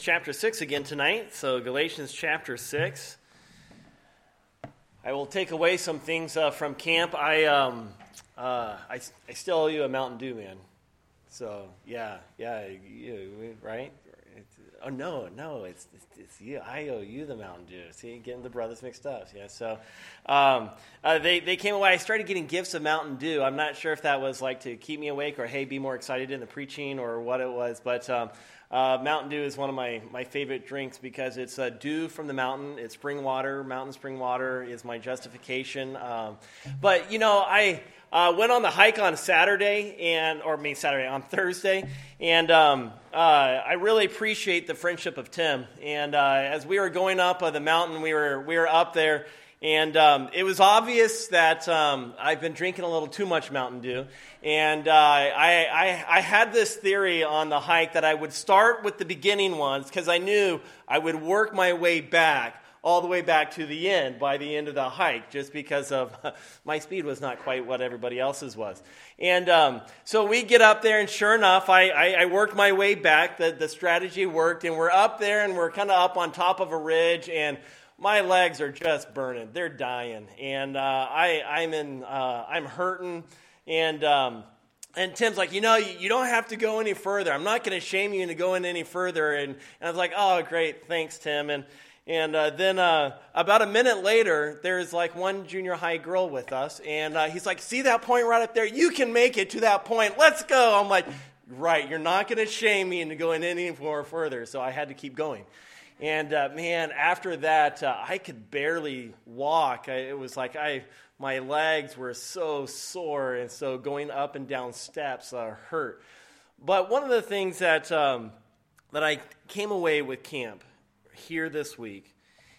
chapter 6 again tonight. So Galatians chapter 6. I will take away some things from camp. I still owe you a Mountain Dew, man. So yeah, you, right? Oh no, it's you. I owe you the Mountain Dew. See, getting the brothers mixed up. Yeah. So they came away. I started getting gifts of Mountain Dew. I'm not sure if that was like to keep me awake or hey, be more excited in the preaching or what it was, but. Mountain Dew is one of my favorite drinks because it's dew from the mountain. It's spring water. Mountain spring water is my justification. But, you know, I went on the hike on on Thursday, and I really appreciate the friendship of Tim. And as we were going up the mountain, we were up there, and it was obvious that I've been drinking a little too much Mountain Dew. And I had this theory on the hike that I would start with the beginning ones because I knew I would work my way back, all the way back to the end by the end of the hike, just because of my speed was not quite what everybody else's was. And so we get up there, and sure enough, I worked my way back. The strategy worked, and we're up there, and we're kind of up on top of a ridge, and my legs are just burning. They're dying, and I'm hurting. And Tim's like, you don't have to go any further. I'm not going to shame you into going any further. And I was like, oh, great, thanks, Tim. And then about a minute later, there's like one junior high girl with us, and he's like, see that point right up there? You can make it to that point. Let's go. I'm like, right, you're not going to shame me into going any more further. So I had to keep going. And man, after that, I could barely walk. It was like my legs were so sore, and so going up and down steps hurt. But one of the things that I came away with camp here this week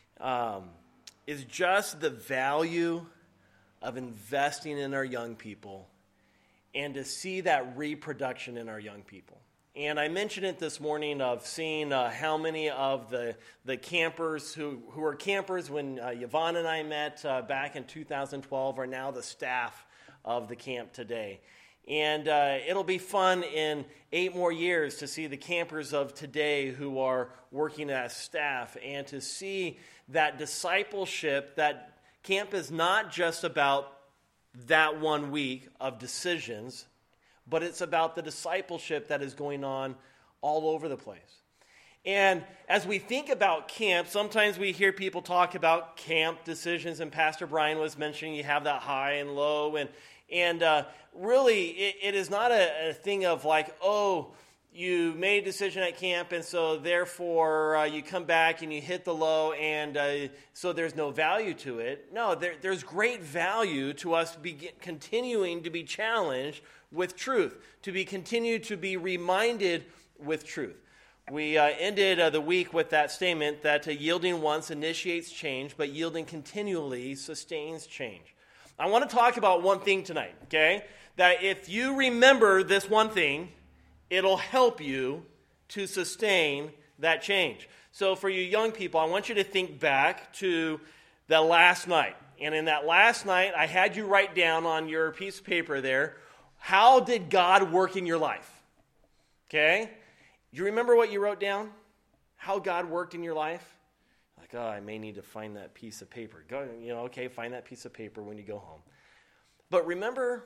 is just the value of investing in our young people and to see that reproduction in our young people. And I mentioned it this morning of seeing how many of the campers who were campers when Yvonne and I met back in 2012 are now the staff of the camp today. And it'll be fun in 8 more years to see the campers of today who are working as staff and to see that discipleship, that camp is not just about that 1 week of decisions, but it's about the discipleship that is going on all over the place. And as we think about camp, sometimes we hear people talk about camp decisions, and Pastor Brian was mentioning you have that high and low, and really it is not a thing of like, oh, you made a decision at camp, and so therefore you come back and you hit the low, and so there's no value to it. No, there's great value to us continuing to be challenged with truth, to be continued to be reminded with truth. We ended the week with that statement that yielding once initiates change, but yielding continually sustains change. I want to talk about one thing tonight, okay? That if you remember this one thing, it'll help you to sustain that change. So for you young people, I want you to think back to the last night. And in that last night, I had you write down on your piece of paper there, how did God work in your life? Okay? Do you remember what you wrote down? How God worked in your life? Like, oh, I may need to find that piece of paper. Find that piece of paper when you go home. But remember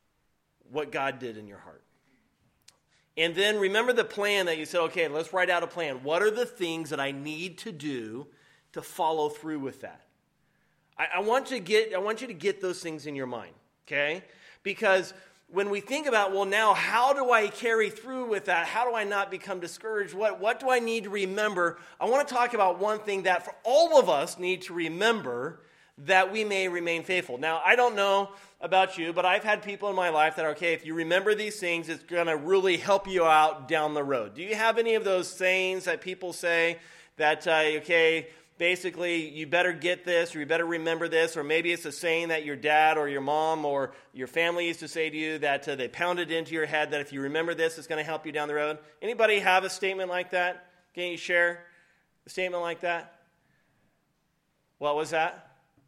what God did in your heart. And then remember the plan that you said, okay, let's write out a plan. What are the things that I need to do to follow through with that? I want you to get those things in your mind, okay? Because when we think about, well, now how do I carry through with that? How do I not become discouraged? What do I need to remember? I want to talk about one thing that for all of us need to remember that we may remain faithful. Now, I don't know about you, but I've had people in my life that are, okay, if you remember these things, it's going to really help you out down the road. Do you have any of those sayings that people say that, basically, you better get this, or you better remember this, or maybe it's a saying that your dad or your mom or your family used to say to you that they pounded into your head that if you remember this, it's going to help you down the road? Anybody have a statement like that? Can you share a statement like that? What was that?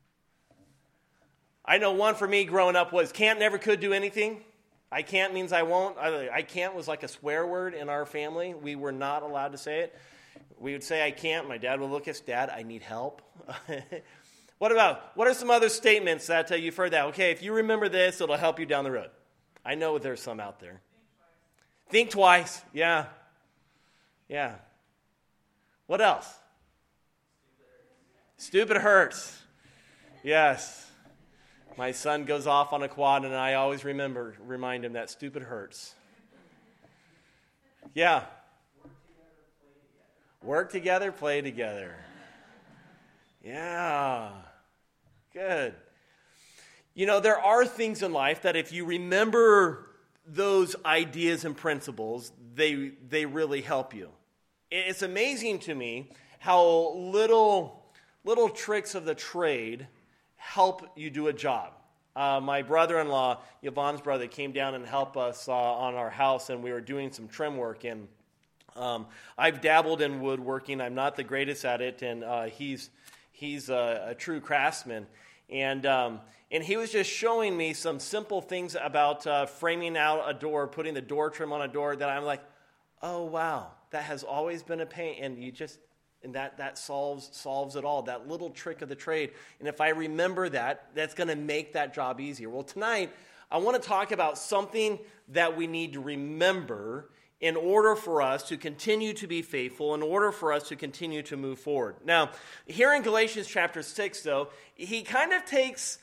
I know one for me growing up was can't, never, could do anything. I can't means I won't. I can't was like a swear word in our family. We were not allowed to say it. We would say, I can't. My dad would look at us, Dad, I need help. What are some other statements that you've heard that? Okay, if you remember this, it'll help you down the road. I know there's some out there. Think twice. Yeah. Yeah. What else? Stupid hurts. Yes. My son goes off on a quad, and I always remind him that stupid hurts. Yeah. Work together, play together. Yeah. Good. You know, there are things in life that if you remember those ideas and principles, they really help you. It's amazing to me how little tricks of the trade help you do a job. My brother-in-law, Yvonne's brother, came down and helped us on our house, and we were doing some trim work. And I've dabbled in woodworking. I'm not the greatest at it, and he's a true craftsman. And he was just showing me some simple things about framing out a door, putting the door trim on a door that I'm like, oh, wow, that has always been a pain. And that solves it all, that little trick of the trade. And if I remember that, that's going to make that job easier. Well, tonight, I want to talk about something that we need to remember in order for us to continue to be faithful, in order for us to continue to move forward. Now, here in Galatians chapter 6, though, he takes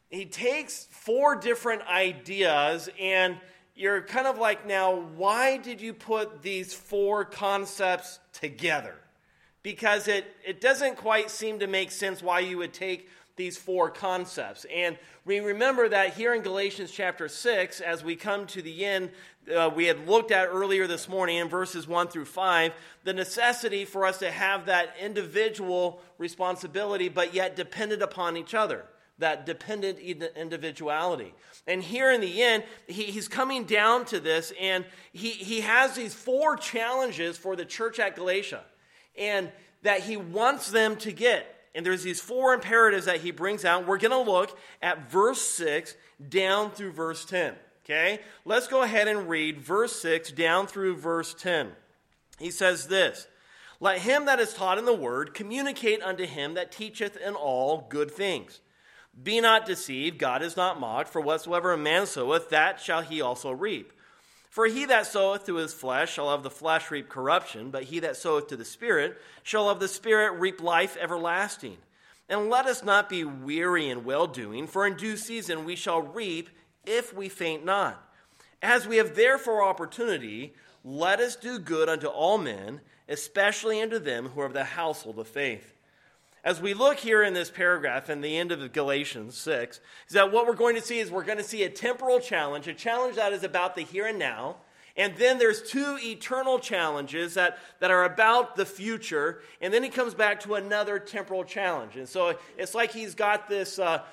4 different ideas, and you're kind of like, now, why did you put these 4 concepts together? Because it doesn't quite seem to make sense why you would take these 4 concepts. And we remember that here in Galatians chapter 6, as we come to the end, we had looked at earlier this morning in verses 1 through 5, the necessity for us to have that individual responsibility, but yet dependent upon each other, that dependent individuality. And here in the end, he's coming down to this, and he has these 4 challenges for the church at Galatia, and that he wants them to get. And there's these 4 imperatives that he brings out. We're going to look at verse 6 down through verse 10. Okay? Let's go ahead and read verse 6 down through verse 10. He says this, "Let him that is taught in the word communicate unto him that teacheth in all good things. Be not deceived, God is not mocked, for whatsoever a man soweth, that shall he also reap. For he that soweth to his flesh shall of the flesh reap corruption, but he that soweth to the Spirit shall of the Spirit reap life everlasting. And let us not be weary in well-doing, for in due season we shall reap if we faint not. As we have therefore opportunity, let us do good unto all men, especially unto them who are of the household of faith." As we look here in this paragraph in the end of Galatians 6, is that what we're going to see is we're going to see a temporal challenge, a challenge that is about the here and now, and then there's 2 eternal challenges that are about the future, and then he comes back to another temporal challenge. And so it's like he's got this, a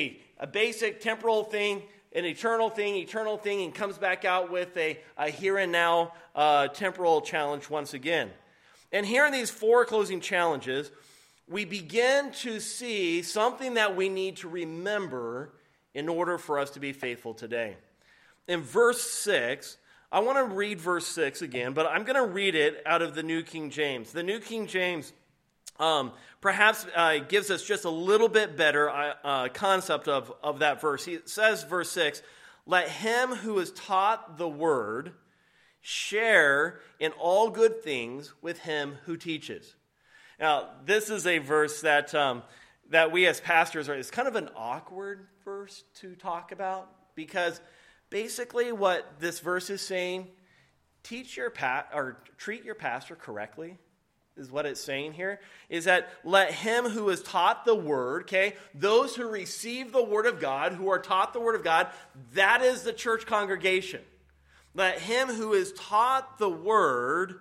basic temporal thing, an eternal thing, and comes back out with a here and now temporal challenge once again. And here in these 4 closing challenges, we begin to see something that we need to remember in order for us to be faithful today. In verse 6, I want to read verse 6 again, but I'm going to read it out of the New King James. The New King James perhaps gives us just a little bit better concept of that verse. He says, verse 6, "Let him who is taught the word share in all good things with him who teaches." Now, this is a verse that we as pastors it's kind of an awkward verse to talk about, because basically what this verse is saying, treat your pastor correctly, is what it's saying here, is that let him who is taught the word, okay, those who receive the word of God, who are taught the word of God, that is the church congregation. Let him who is taught the word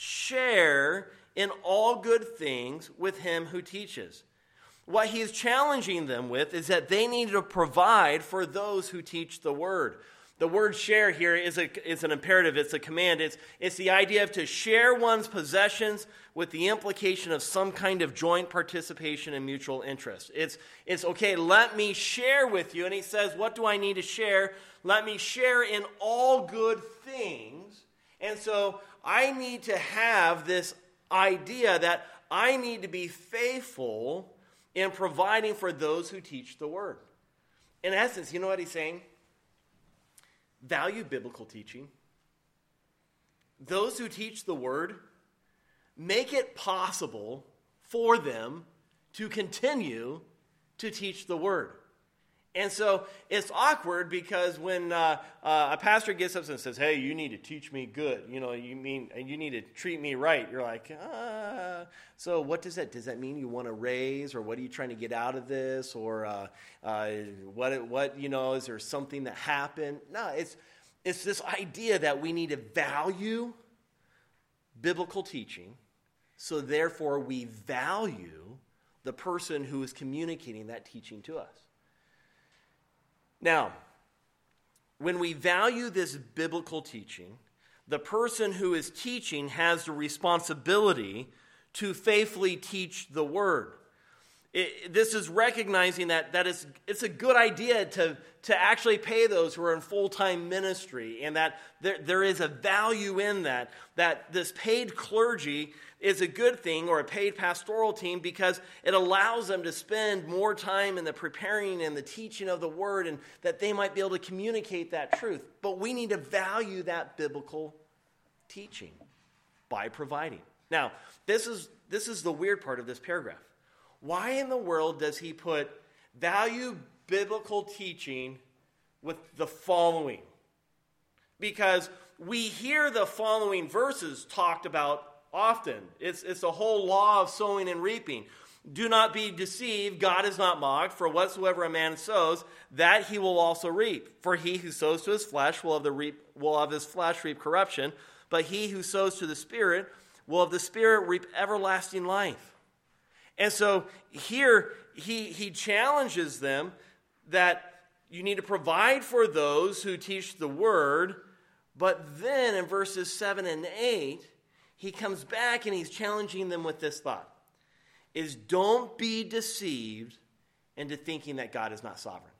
share in all good things with him who teaches. What he is challenging them with is that they need to provide for those who teach the word. The word share here is an imperative, it's a command. It's the idea of to share one's possessions with the implication of some kind of joint participation and mutual interest. It's okay, let me share with you. And he says, what do I need to share? Let me share in all good things. And so I need to have this idea that I need to be faithful in providing for those who teach the word. In essence, you know what he's saying? Value biblical teaching. Those who teach the word, make it possible for them to continue to teach the word. And so it's awkward because when a pastor gets up and says, hey, you need to teach me good, you need to treat me right. You're like, so what does that mean? You want to raise, or what are you trying to get out of this? Or what is there something that happened? No, it's this idea that we need to value biblical teaching, so therefore we value the person who is communicating that teaching to us. Now, when we value this biblical teaching, the person who is teaching has the responsibility to faithfully teach the word. This is recognizing that it's a good idea to actually pay those who are in full-time ministry, and that there is a value in that this paid clergy is a good thing, or a paid pastoral team, because it allows them to spend more time in the preparing and the teaching of the word, and that they might be able to communicate that truth. But we need to value that biblical teaching by providing. Now, this is the weird part of this paragraph. Why in the world does he put value biblical teaching with the following? Because we hear the following verses talked about often. It's the whole law of sowing and reaping. Do not be deceived, God is not mocked, for whatsoever a man sows, that he will also reap. For he who sows to his flesh will of his flesh reap corruption, but he who sows to the Spirit will of the Spirit reap everlasting life. And so here he challenges them that you need to provide for those who teach the word, but then in verses 7 and 8, he comes back and he's challenging them with this thought, is don't be deceived into thinking that God is not sovereign.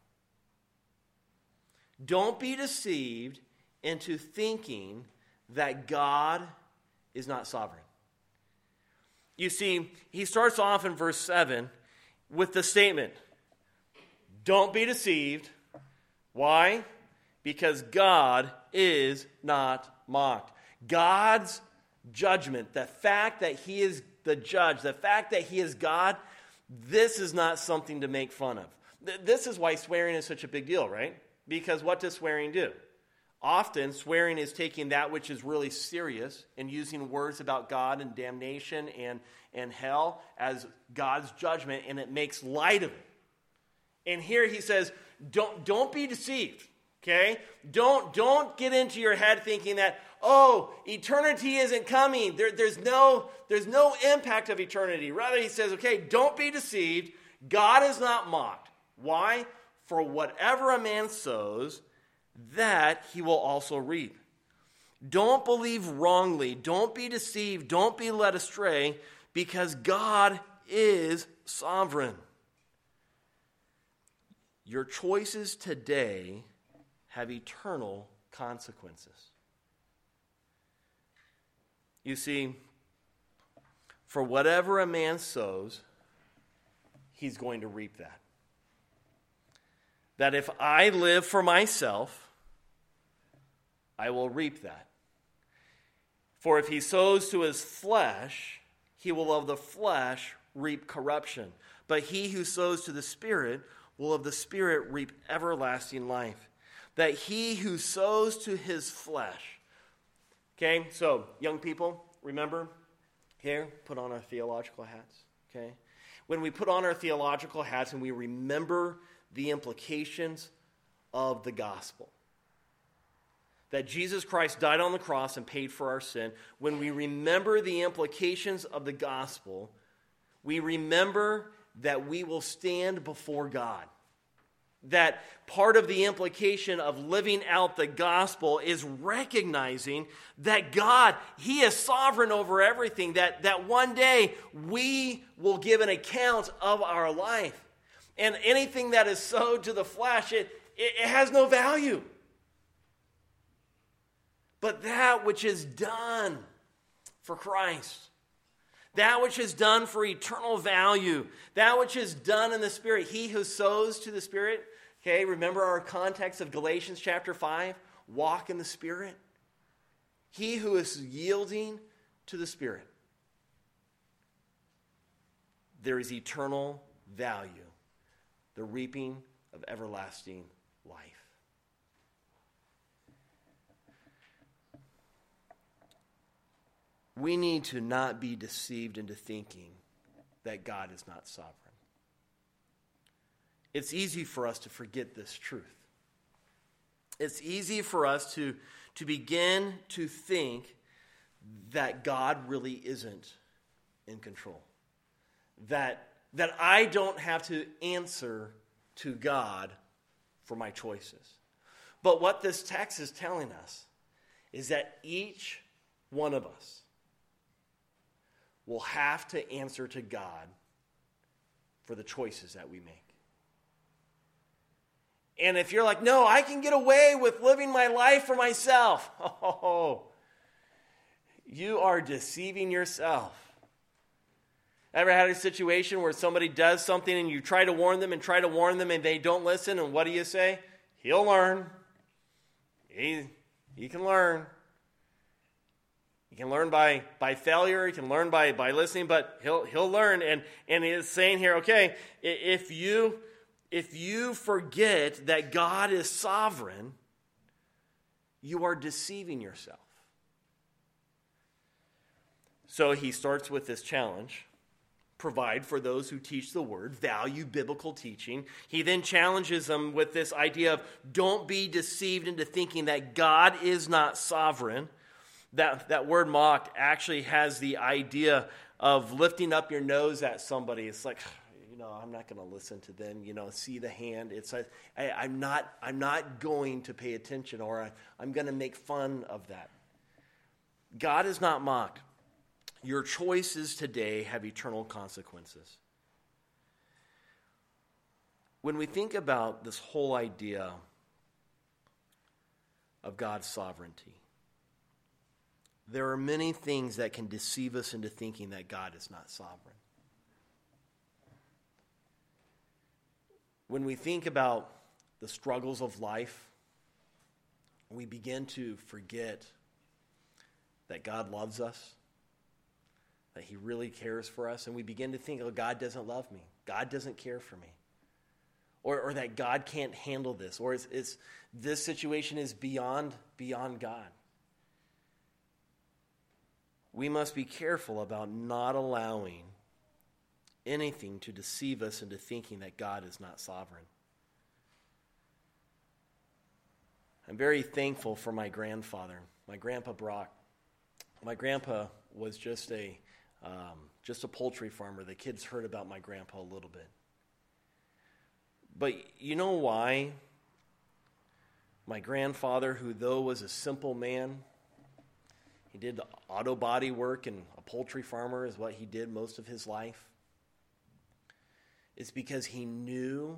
Don't be deceived into thinking that God is not sovereign. You see, he starts off in verse 7 with the statement, don't be deceived. Why? Because God is not mocked. God's judgment, the fact that he is the judge, the fact that he is God, this is not something to make fun of. This is why swearing is such a big deal, right? Because what does swearing do? Often, swearing is taking that which is really serious and using words about God and damnation and hell as God's judgment, and it makes light of it. And here he says, don't be deceived, okay? Don't get into your head thinking that, eternity isn't coming. There's no impact of eternity. Rather, he says, okay, don't be deceived. God is not mocked. Why? For whatever a man sows, that he will also reap. Don't believe wrongly. Don't be deceived. Don't be led astray, because God is sovereign. Your choices today have eternal consequences. You see, for whatever a man sows, he's going to reap that. That if I live for myself, I will reap that. For if he sows to his flesh, he will of the flesh reap corruption. But he who sows to the Spirit will of the Spirit reap everlasting life. That he who sows to his flesh. Okay, so young people, remember, here, put on our theological hats. Okay, when we put on our theological hats and we remember the implications of the gospel, that Jesus Christ died on the cross and paid for our sin, when we remember the implications of the gospel, we remember that we will stand before God. That part of the implication of living out the gospel is recognizing that God, he is sovereign over everything, that one day we will give an account of our life. And anything that is sowed to the flesh, it has no value. But that which is done for Christ, That which is done for eternal value. That which is done in the Spirit. He who sows to the Spirit. Okay, remember our context of Galatians chapter 5? Walk in the Spirit. He who is yielding to the Spirit. There is eternal value. The reaping of everlasting life. We need to not be deceived into thinking that God is not sovereign. It's easy for us to forget this truth. It's easy for us to begin to think that God really isn't in control. That I don't have to answer to God for my choices. But what this text is telling us is that each one of us will have to answer to God for the choices that we make. And if you're like, no, I can get away with living my life for myself. Oh, you are deceiving yourself. Ever had a situation where somebody does something and you try to warn them and they don't listen, and what do you say? He'll learn. He can learn. He can learn by failure. He can learn by listening, but he'll learn. And it's saying here, okay, if you forget that God is sovereign, you are deceiving yourself. So he starts with this challenge. Provide for those who teach the word, value biblical teaching. He then challenges them with this idea of don't be deceived into thinking that God is not sovereign. That word mocked actually has the idea of lifting up your nose at somebody. It's like, I'm not going to listen to them. See the hand. It's like, I'm not going to pay attention, or I'm going to make fun of that. God is not mocked. Your choices today have eternal consequences. When we think about this whole idea of God's sovereignty, there are many things that can deceive us into thinking that God is not sovereign. When we think about the struggles of life, we begin to forget that God loves us, that he really cares for us, and we begin to think, God doesn't love me. God doesn't care for me. Or that God can't handle this, or this situation is beyond God. We must be careful about not allowing anything to deceive us into thinking that God is not sovereign. I'm very thankful for my grandfather, my Grandpa Brock. My grandpa was just a poultry farmer. The kids heard about my grandpa a little bit. But you know why my grandfather, who though was a simple man, he did auto body work, and a poultry farmer is what he did most of his life. It's because he knew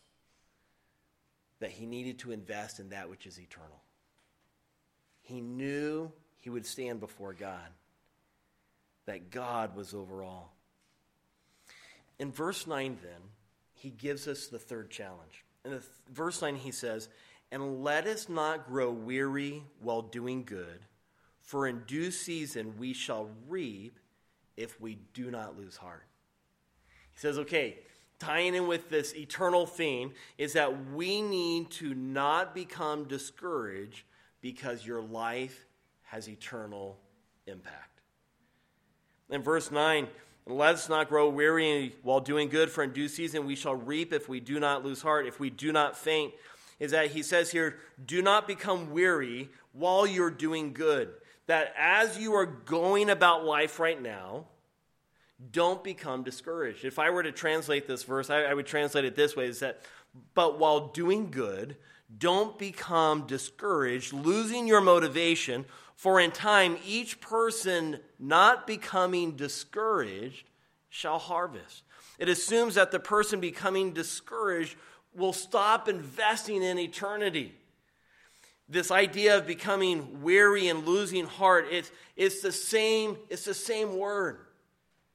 that he needed to invest in that which is eternal. He knew he would stand before God, that God was over all. In verse 9 then, he gives us the third challenge. In verse 9 he says, "And let us not grow weary while doing good, for in due season we shall reap if we do not lose heart." He says, okay, tying in with this eternal theme is that we need to not become discouraged because your life has eternal impact. In verse 9, "Let us not grow weary while doing good, for in due season we shall reap if we do not lose heart, if we do not faint," is that he says here, do not become weary while you're doing good. That as you are going about life right now, don't become discouraged. If I were to translate this verse, I would translate it this way, is that, but while doing good, don't become discouraged, losing your motivation, for in time each person not becoming discouraged shall harvest. It assumes that the person becoming discouraged will stop investing in eternity. This idea of becoming weary and losing heart, it's the same word.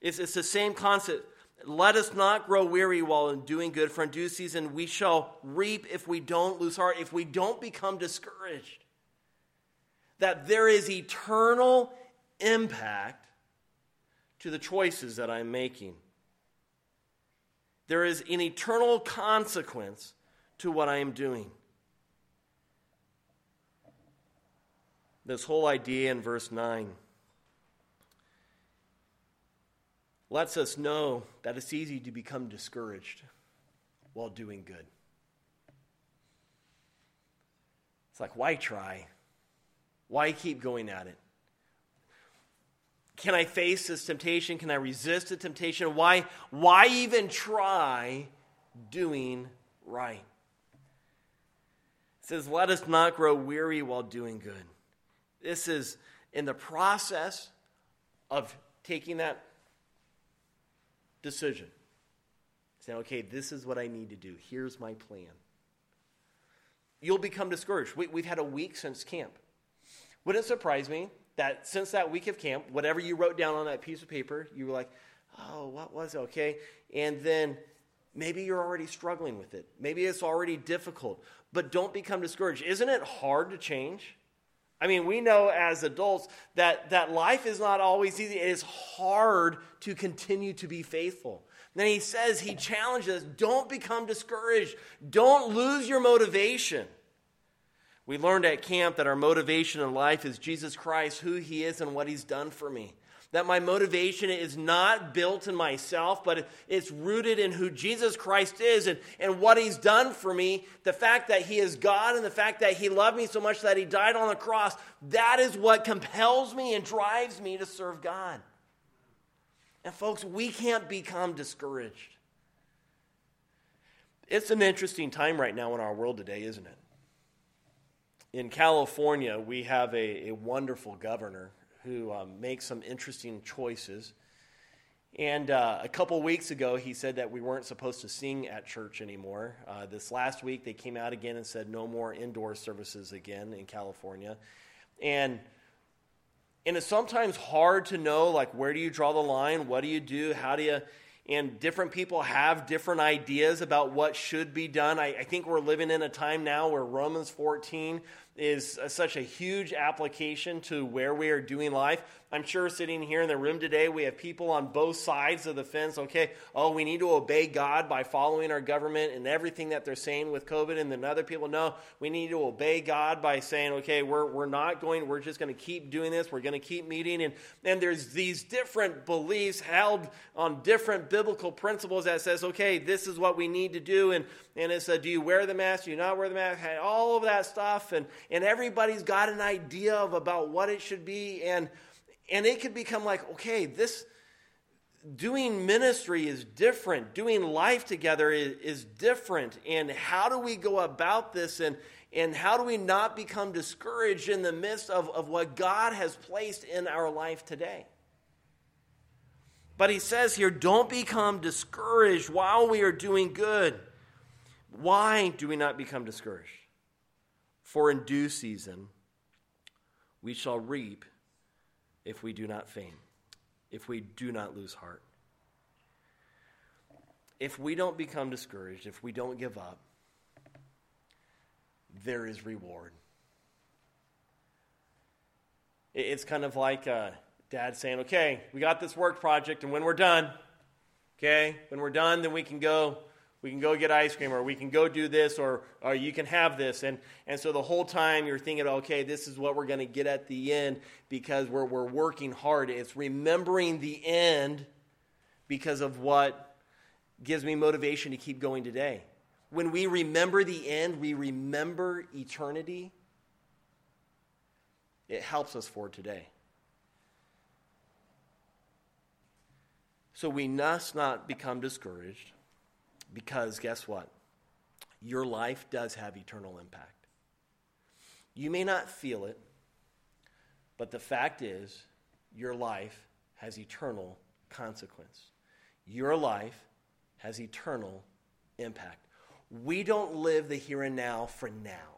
It's the same concept. Let us not grow weary while in doing good, for in due season we shall reap if we don't lose heart, if we don't become discouraged. That there is eternal impact to the choices that I'm making. There is an eternal consequence to what I am doing. This whole idea in verse 9 lets us know that it's easy to become discouraged while doing good. It's like, why try? Why keep going at it? Can I face this temptation? Can I resist the temptation? Why even try doing right? It says, let us not grow weary while doing good. This is in the process of taking that decision. Saying, okay, this is what I need to do. Here's my plan. You'll become discouraged. We've had a week since camp. Wouldn't it surprise me that since that week of camp, whatever you wrote down on that piece of paper, you were like, oh, what was it? Okay. And then maybe you're already struggling with it. Maybe it's already difficult. But don't become discouraged. Isn't it hard to change? I mean, we know as adults that life is not always easy. It is hard to continue to be faithful. And then he says, he challenges us, don't become discouraged. Don't lose your motivation. We learned at camp that our motivation in life is Jesus Christ, who he is and what he's done for me. That my motivation is not built in myself, but it's rooted in who Jesus Christ is and what he's done for me. The fact that he is God and the fact that he loved me so much that he died on the cross, that is what compels me and drives me to serve God. And folks, we can't become discouraged. It's an interesting time right now in our world today, isn't it? In California, we have a wonderful governor who makes some interesting choices. And a couple weeks ago, he said that we weren't supposed to sing at church anymore. This last week, they came out again and said no more indoor services again in California. And it's sometimes hard to know, like, where do you draw the line? What do you do? How do you... And different people have different ideas about what should be done. I think we're living in a time now where Romans 14 is such a huge application to where we are doing life. I'm sure sitting here in the room today, we have people on both sides of the fence. Okay, we need to obey God by following our government and everything that they're saying with COVID. And then other people, no, we need to obey God by saying, okay, we're just going to keep doing this. We're going to keep meeting. And there's these different beliefs held on different biblical principles that says, okay, this is what we need to do. And it's do you wear the mask? Do you not wear the mask? All of that stuff. And everybody's got an idea about what it should be. And it could become like, okay, this doing ministry is different. Doing life together is different. And how do we go about this? And how do we not become discouraged in the midst of what God has placed in our life today? But he says here, don't become discouraged while we are doing good. Why do we not become discouraged? For in due season we shall reap if we do not faint, if we do not lose heart. If we don't become discouraged, if we don't give up, there is reward. It's kind of like Dad saying, okay, we got this work project, and when we're done, then we can go get ice cream, or we can go do this, or you can have this. And so the whole time you're thinking, okay, this is what we're going to get at the end because we're working hard. It's remembering the end because of what gives me motivation to keep going today. When we remember the end, we remember eternity. It helps us for today. So we must not become discouraged. Because guess what? Your life does have eternal impact. You may not feel it, but the fact is, your life has eternal consequence. Your life has eternal impact. We don't live the here and now for now.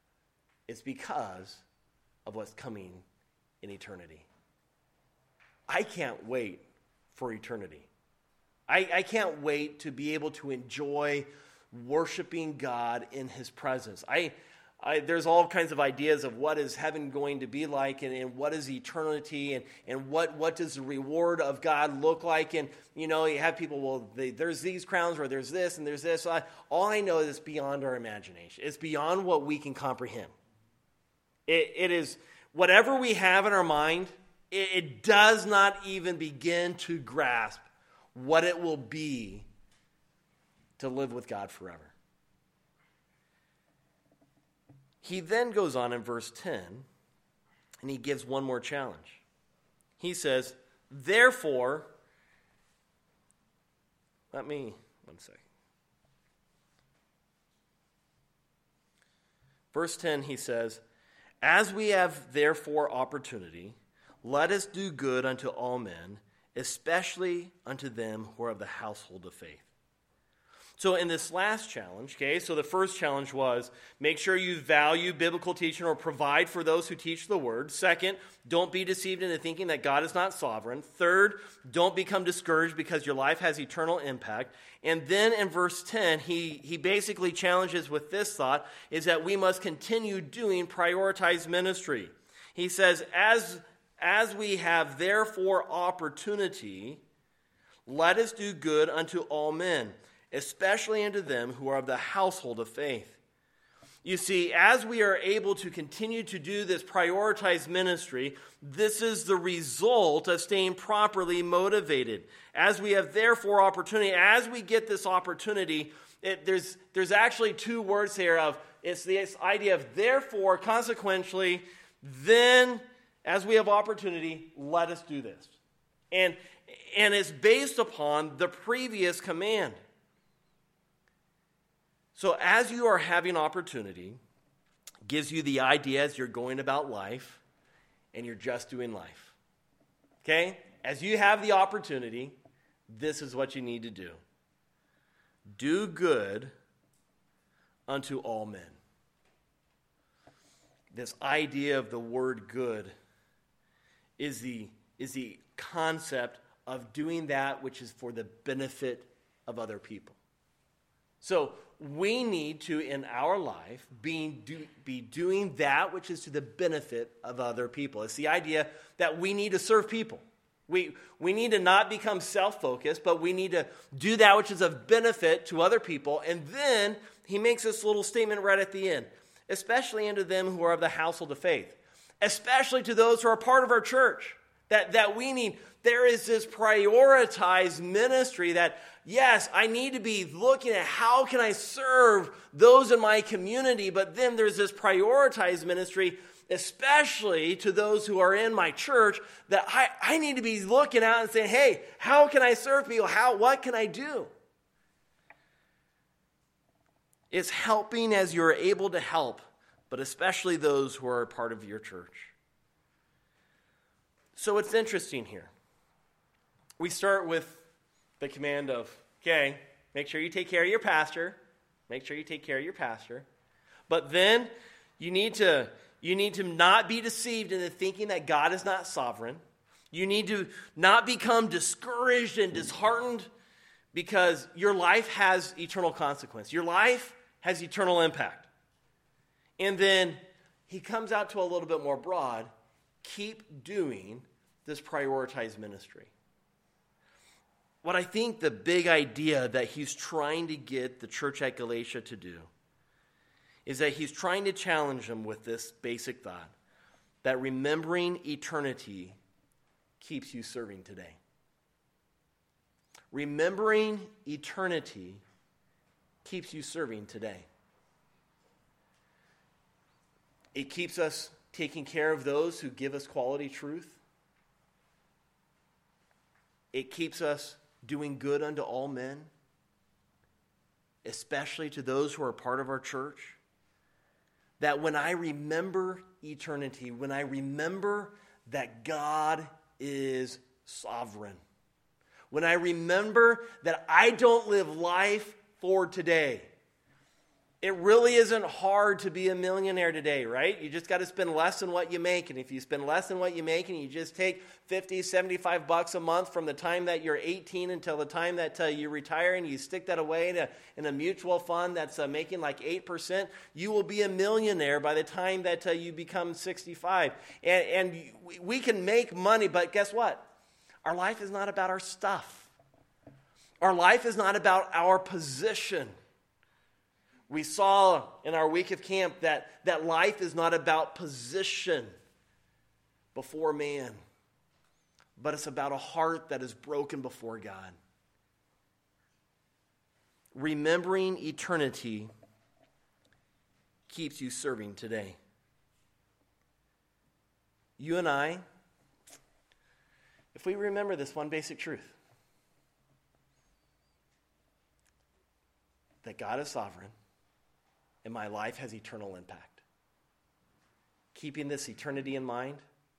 It's because of what's coming in eternity. I can't wait for eternity. I can't wait to be able to enjoy worshiping God in his presence. There's all kinds of ideas of what is heaven going to be like, and what is eternity, and what does the reward of God look like. And, you have people, there's these crowns, or there's this, and there's this. All I know is it's beyond our imagination. It's beyond what we can comprehend. It is whatever we have in our mind, it does not even begin to grasp what it will be to live with God forever. He then goes on in verse 10, and he gives one more challenge. He says, therefore, one second. Verse 10, he says, as we have therefore opportunity, let us do good unto all men, especially unto them who are of the household of faith. So in this last challenge, so the first challenge was make sure you value biblical teaching or provide for those who teach the word. Second, don't be deceived into thinking that God is not sovereign. Third, don't become discouraged because your life has eternal impact. And then in verse 10, he basically challenges with this thought, is that we must continue doing prioritized ministry. He says, as we have therefore opportunity, let us do good unto all men, especially unto them who are of the household of faith. You see, as we are able to continue to do this prioritized ministry, this is the result of staying properly motivated. As we have therefore opportunity, as we get this opportunity, there's actually two words here it's this idea of therefore, consequently, then as we have opportunity, let us do this. And it's based upon the previous command. So as you are having opportunity, gives you the idea as you're going about life, and you're just doing life. Okay? As you have the opportunity, this is what you need to do. Do good unto all men. This idea of the word good is the concept of doing that which is for the benefit of other people. So we need to, in our life, be doing that which is to the benefit of other people. It's the idea that we need to serve people. We need to not become self-focused, but we need to do that which is of benefit to other people. And then he makes this little statement right at the end, especially unto them who are of the household of faith, especially to those who are part of our church, that we need. There is this prioritized ministry that, yes, I need to be looking at how can I serve those in my community, but then there's this prioritized ministry, especially to those who are in my church, that I need to be looking at and saying, hey, how can I serve people? What can I do? It's helping as you're able to help, but especially those who are a part of your church. So it's interesting here. We start with the command of, okay, make sure you take care of your pastor. Make sure you take care of your pastor. But then you need to not be deceived into thinking that God is not sovereign. You need to not become discouraged and disheartened because your life has eternal consequence. Your life has eternal impact. And then he comes out to a little bit more broad. Keep doing this prioritized ministry. What I think the big idea that he's trying to get the church at Galatia to do is that he's trying to challenge them with this basic thought, that remembering eternity keeps you serving today. Remembering eternity keeps you serving today. It keeps us taking care of those who give us quality truth. It keeps us doing good unto all men, especially to those who are part of our church. That when I remember eternity, when I remember that God is sovereign, when I remember that I don't live life for today, It really isn't hard to be a millionaire today, right? You just got to spend less than what you make. And if you spend less than what you make and you just take $50, $75 a month from the time that you're 18 until the time that you retire, and you stick that away in a mutual fund that's making like 8%, you will be a millionaire by the time that you become 65. And we can make money, but guess what? Our life is not about our stuff. Our life is not about our position. We saw in our week of camp that life is not about position before man, but it's about a heart that is broken before God. Remembering eternity keeps you serving today. You and I, if we remember this one basic truth, that God is sovereign, and my life has eternal impact. Keeping this eternity in mind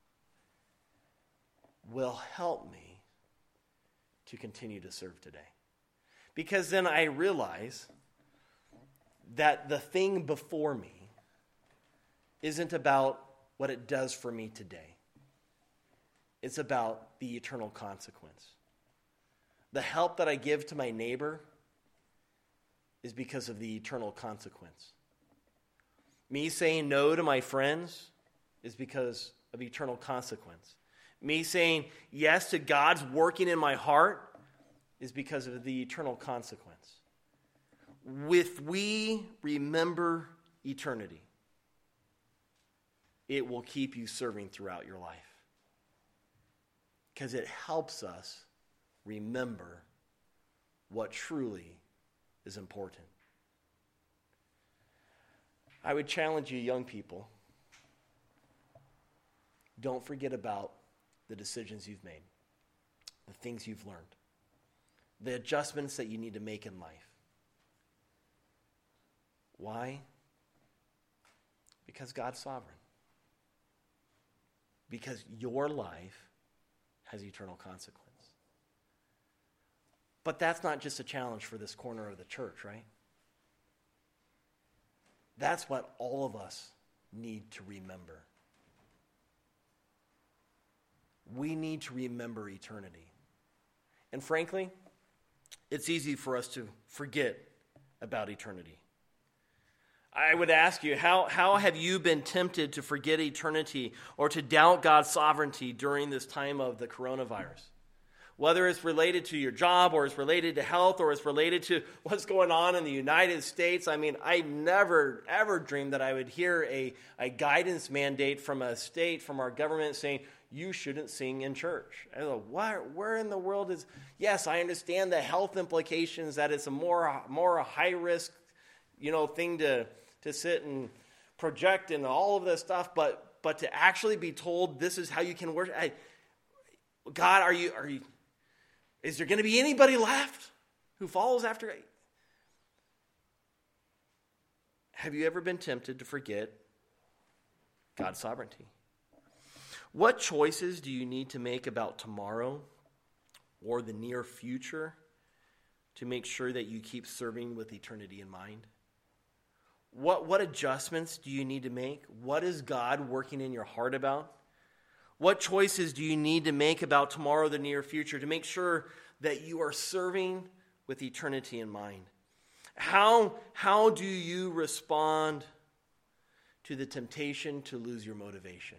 will help me to continue to serve today. Because then I realize that the thing before me isn't about what it does for me today. It's about the eternal consequence. The help that I give to my neighbor is because of the eternal consequence. Me saying no to my friends is because of eternal consequence. Me saying yes to God's working in my heart is because of the eternal consequence. If we remember eternity, it will keep you serving throughout your life. Because it helps us remember what truly is important. I would challenge you, young people, don't forget about the decisions you've made, the things you've learned, the adjustments that you need to make in life. Why? Because God's sovereign. Because your life has eternal consequence. But that's not just a challenge for this corner of the church, right? That's what all of us need to remember. We need to remember eternity. And frankly, it's easy for us to forget about eternity. I would ask you, how have you been tempted to forget eternity or to doubt God's sovereignty during this time of the coronavirus? Whether it's related to your job or it's related to health or it's related to what's going on in the United States. I mean, I never, ever dreamed that I would hear a guidance mandate from a state, from our government saying, you shouldn't sing in church. I go, where in the world is... Yes, I understand the health implications, that it's a more a high-risk, thing to sit and project and all of this stuff, but to actually be told this is how you can worship... God, are you... Is there going to be anybody left who follows after? Have you ever been tempted to forget God's sovereignty? What choices do you need to make about tomorrow or the near future to make sure that you keep serving with eternity in mind? What adjustments do you need to make? What is God working in your heart about? What choices do you need to make about tomorrow, the near future, to make sure that you are serving with eternity in mind? How do you respond to the temptation to lose your motivation?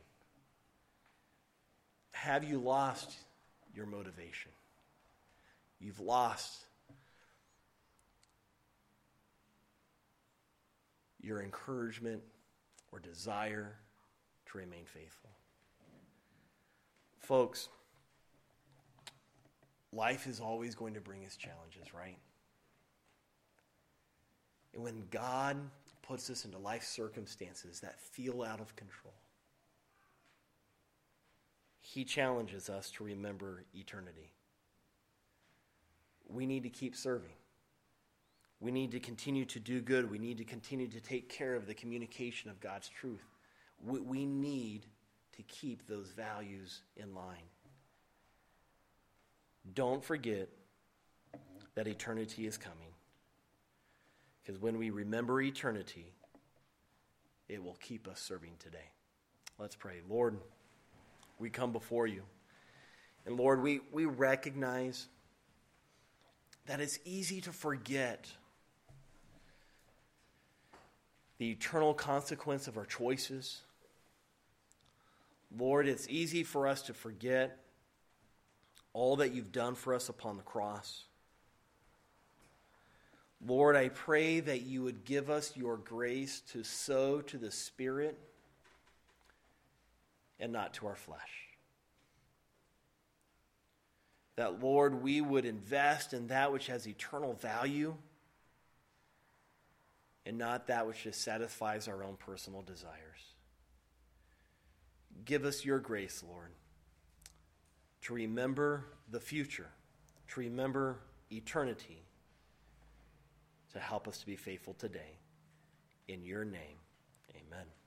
Have you lost your motivation? You've lost your encouragement or desire to remain faithful. Folks, life is always going to bring us challenges, right? And when God puts us into life circumstances that feel out of control, He challenges us to remember eternity. We need to keep serving. We need to continue to do good. We need to continue to take care of the communication of God's truth. We need to keep those values in line. Don't forget that eternity is coming. Because when we remember eternity, it will keep us serving today. Let's pray. Lord, we come before you. And Lord, we recognize that it's easy to forget the eternal consequence of our choices. Lord, it's easy for us to forget all that you've done for us upon the cross. Lord, I pray that you would give us your grace to sow to the Spirit and not to our flesh. That, Lord, we would invest in that which has eternal value and not that which just satisfies our own personal desires. Give us your grace, Lord, to remember the future, to remember eternity, to help us to be faithful today. In your name, amen.